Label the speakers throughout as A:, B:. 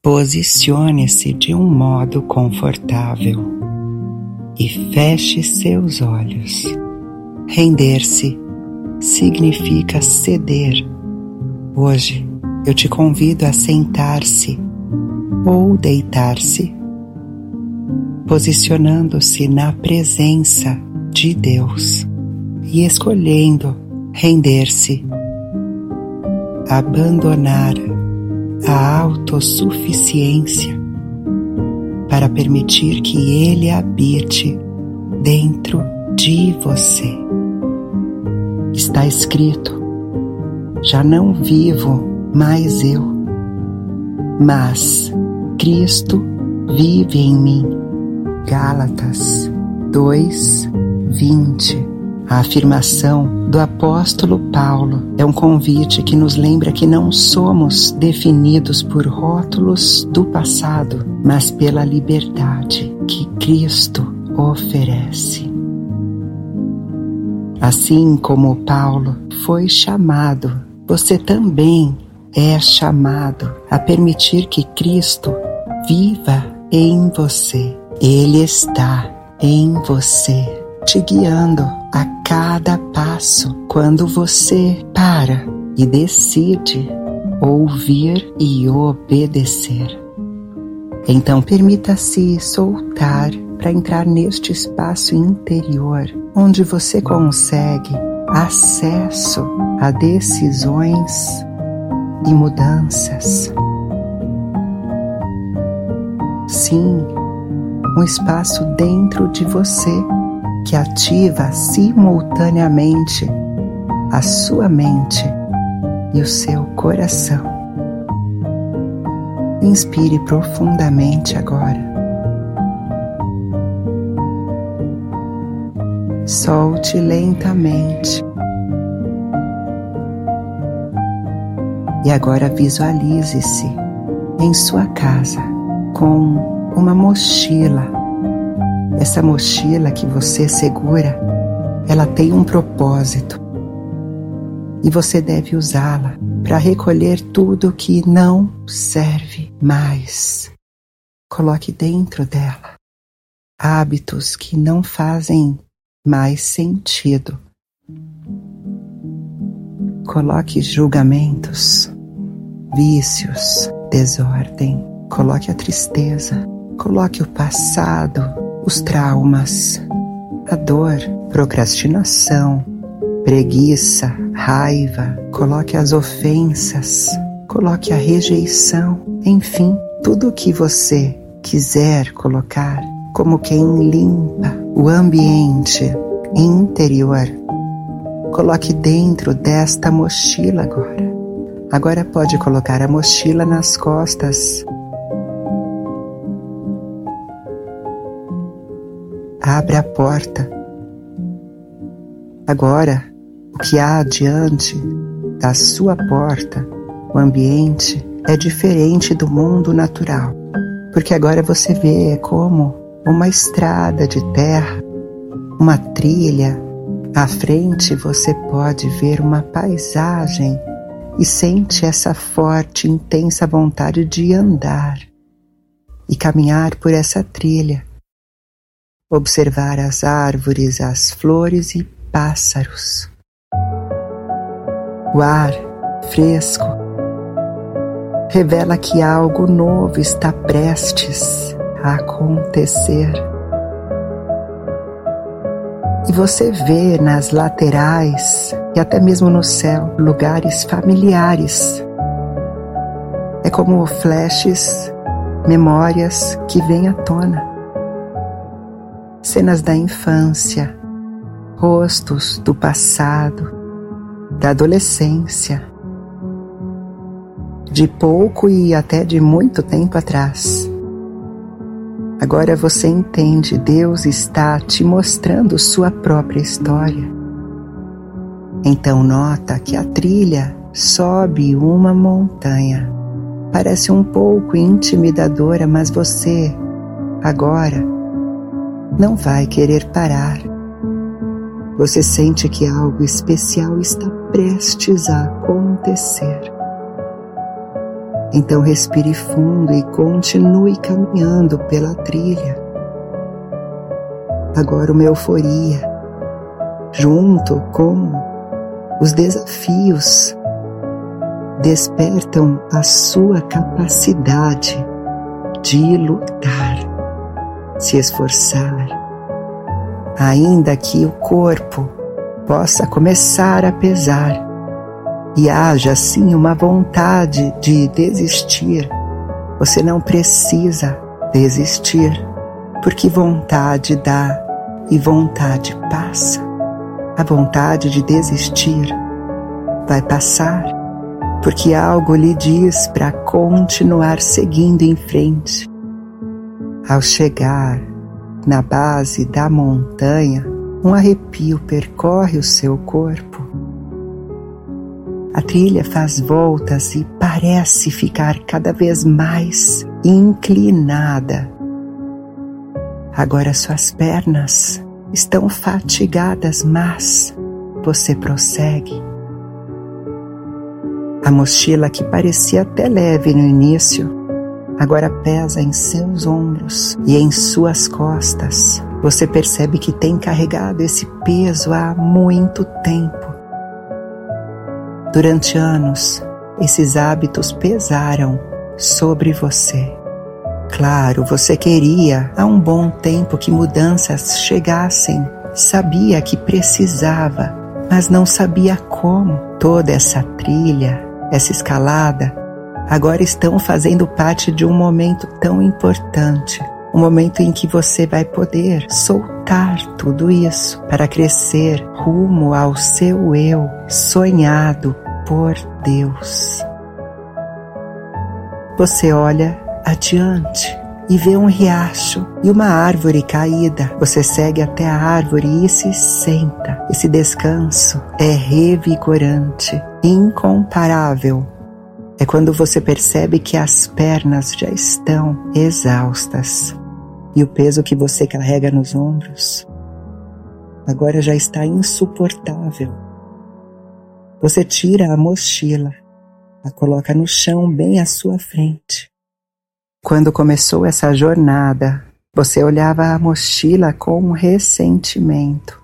A: Posicione-se de um modo confortável e feche seus olhos. Render-se significa ceder. Hoje eu te convido a sentar-se ou deitar-se, posicionando-se na presença de Deus e escolhendo render-se, abandonar a autossuficiência para permitir que Ele habite dentro de você. Está escrito: já não vivo mais eu, mas Cristo vive em mim. Gálatas 2:20. A afirmação do apóstolo Paulo é um convite que nos lembra que não somos definidos por rótulos do passado, mas pela liberdade que Cristo oferece. Assim como Paulo foi chamado, você também é chamado a permitir que Cristo viva em você. Ele está em você, te guiando a cada passo quando você para e decide ouvir e obedecer. Então permita-se soltar para entrar neste espaço interior onde você consegue acesso a decisões e mudanças. Sim, um espaço dentro de você que ativa simultaneamente a sua mente e o seu coração. Inspire profundamente agora. Solte lentamente. E agora visualize-se em sua casa com uma mochila. Essa mochila que você segura, ela tem um propósito e você deve usá-la para recolher tudo que não serve mais. Coloque dentro dela hábitos que não fazem mais sentido. Coloque julgamentos, vícios, desordem. Coloque a tristeza, coloque o passado, os traumas, a dor, procrastinação, preguiça, raiva. Coloque as ofensas, coloque a rejeição, enfim, tudo o que você quiser colocar, como quem limpa o ambiente interior. Coloque dentro desta mochila agora. Agora pode colocar a mochila nas costas. Abra a porta. Agora, o que há diante da sua porta, o ambiente, é diferente do mundo natural. Porque agora você vê como uma estrada de terra, uma trilha. À frente você pode ver uma paisagem e sente essa forte, intensa vontade de andar e caminhar por essa trilha. Observar as árvores, as flores e pássaros. O ar fresco revela que algo novo está prestes a acontecer. E você vê nas laterais e até mesmo no céu lugares familiares. É como flashes, memórias que vêm à tona. Cenas da infância, rostos do passado, da adolescência, de pouco e até de muito tempo atrás. Agora você entende, Deus está te mostrando sua própria história. Então nota que a trilha sobe uma montanha. Parece um pouco intimidadora, mas você, agora, não vai querer parar. Você sente que algo especial está prestes a acontecer. Então respire fundo e continue caminhando pela trilha. Agora uma euforia, junto com os desafios, despertam a sua capacidade de lutar, se esforçar, ainda que o corpo possa começar a pesar e haja assim uma vontade de desistir. Você não precisa desistir, porque vontade dá e vontade passa. A vontade de desistir vai passar, porque algo lhe diz para continuar seguindo em frente. Ao chegar na base da montanha, um arrepio percorre o seu corpo. A trilha faz voltas e parece ficar cada vez mais inclinada. Agora suas pernas estão fatigadas, mas você prossegue. A mochila, que parecia até leve no início, agora pesa em seus ombros e em suas costas. Você percebe que tem carregado esse peso há muito tempo. Durante anos, esses hábitos pesaram sobre você. Claro, você queria há um bom tempo que mudanças chegassem. Sabia que precisava, mas não sabia como. Toda essa trilha, essa escalada, agora estão fazendo parte de um momento tão importante. Um momento em que você vai poder soltar tudo isso para crescer rumo ao seu eu sonhado por Deus. Você olha adiante e vê um riacho e uma árvore caída. Você segue até a árvore e se senta. Esse descanso é revigorante, incomparável. É quando você percebe que as pernas já estão exaustas e o peso que você carrega nos ombros agora já está insuportável. Você tira a mochila, a coloca no chão bem à sua frente. Quando começou essa jornada, você olhava a mochila com ressentimento.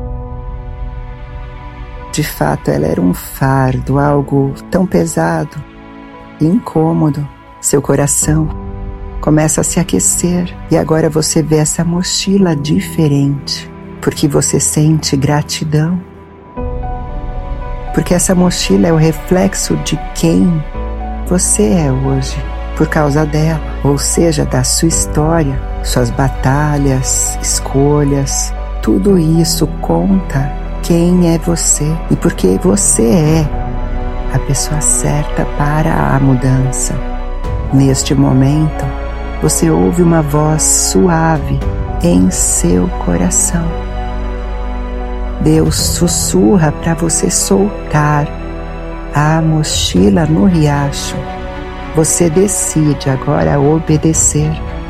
A: De fato, ela era um fardo, algo tão pesado e incômodo. Seu coração começa a se aquecer e agora você vê essa mochila diferente, porque você sente gratidão. Porque essa mochila é o reflexo de quem você é hoje, por causa dela, ou seja, da sua história, suas batalhas, escolhas, tudo isso conta quem é você e porque você é a pessoa certa para a mudança. Neste momento, você ouve uma voz suave em seu coração. Deus sussurra para você soltar a mochila no riacho. Você decide agora obedecer.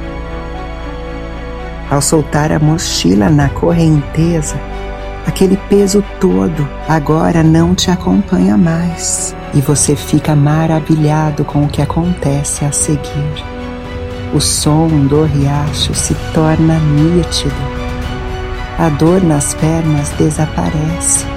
A: Ao soltar a mochila na correnteza, aquele peso todo agora não te acompanha mais e você fica maravilhado com o que acontece a seguir. O som do riacho se torna nítido. A dor nas pernas desaparece.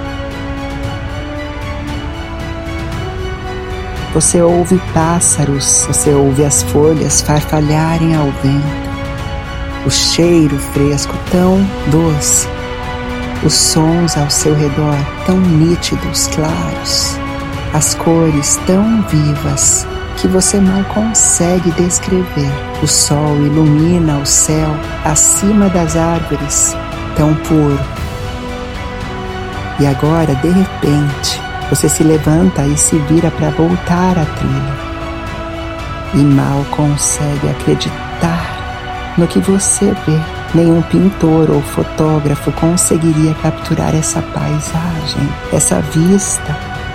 A: Você ouve pássaros, você ouve as folhas farfalharem ao vento. O cheiro fresco tão doce. Os sons ao seu redor tão nítidos, claros. As cores tão vivas que você mal consegue descrever. O sol ilumina o céu acima das árvores, tão puro. E agora, de repente, você se levanta e se vira para voltar à trilha. E mal consegue acreditar no que você vê. Nenhum pintor ou fotógrafo conseguiria capturar essa paisagem, essa vista.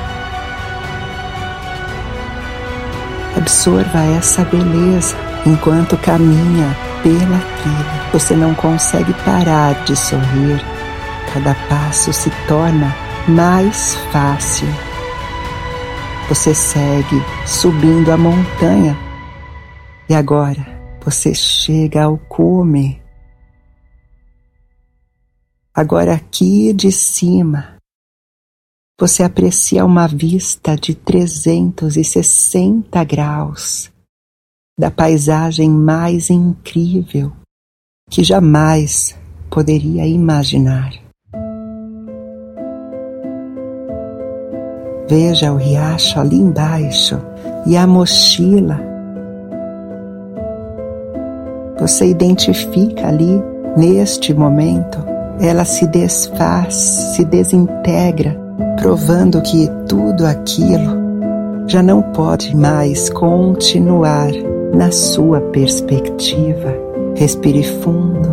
A: Absorva essa beleza enquanto caminha pela trilha. Você não consegue parar de sorrir. Cada passo se torna mais fácil. Você segue subindo a montanha e agora você chega ao cume. Agora aqui de cima, você aprecia uma vista de 360 graus da paisagem mais incrível que jamais poderia imaginar. Veja o riacho ali embaixo e a mochila. Você identifica ali, neste momento, ela se desfaz, se desintegra, provando que tudo aquilo já não pode mais continuar na sua perspectiva. Respire fundo.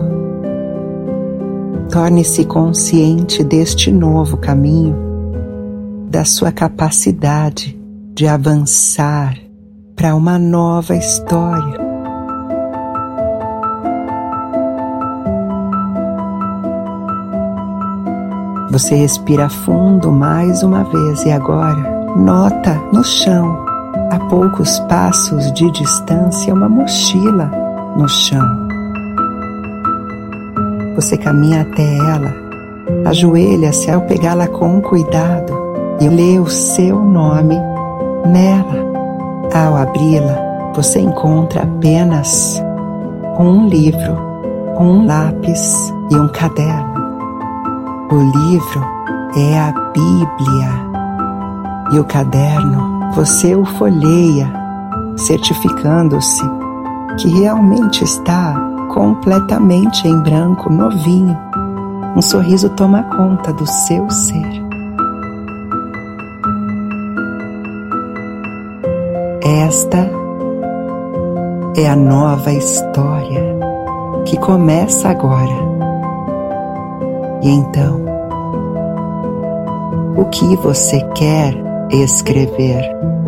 A: Torne-se consciente deste novo caminho, da sua capacidade de avançar para uma nova história. Você respira fundo mais uma vez e agora nota no chão, a poucos passos de distância, uma mochila no chão. Você caminha até ela, ajoelha-se ao pegá-la com cuidado e lê o seu nome nela. Ao abri-la, você encontra apenas um livro, um lápis e um caderno. O livro é a Bíblia e o caderno você o folheia, certificando-se que realmente está completamente em branco, novinho. Um sorriso toma conta do seu ser. Esta é a nova história que começa agora. E então, o que você quer escrever?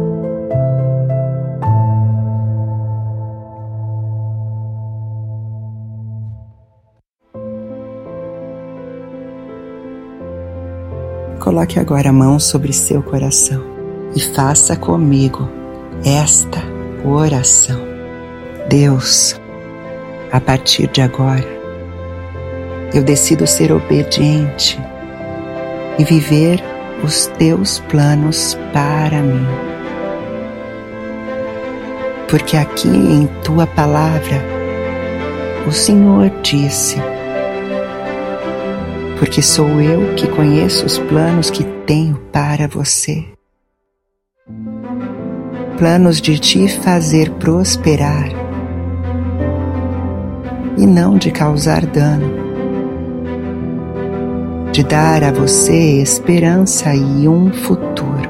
A: Coloque agora a mão sobre seu coração e faça comigo esta oração. Deus, a partir de agora, eu decido ser obediente e viver os teus planos para mim. Porque aqui em tua palavra, o Senhor disse: porque sou eu que conheço os planos que tenho para você. Planos de te fazer prosperar e não de causar dano, de dar a você esperança e um futuro.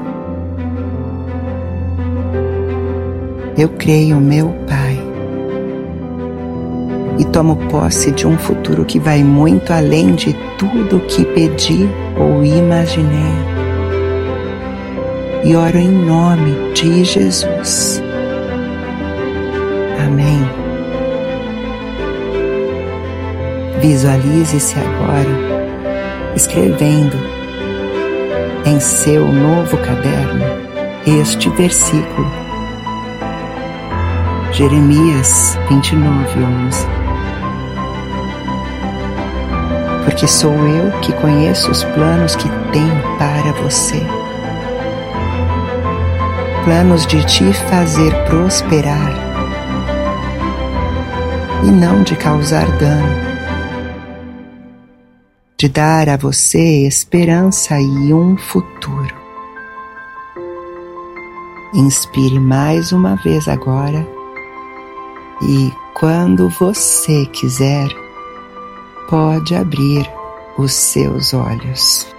A: Eu creio, meu Pai, e tomo posse de um futuro que vai muito além de tudo que pedi ou imaginei. E oro em nome de Jesus. Amém. Visualize-se agora escrevendo em seu novo caderno este versículo. Jeremias 29:11. Porque sou eu que conheço os planos que tenho para você. Planos de te fazer prosperar e não de causar dano, de dar a você esperança e um futuro. Inspire mais uma vez agora e, quando você quiser, pode abrir os seus olhos.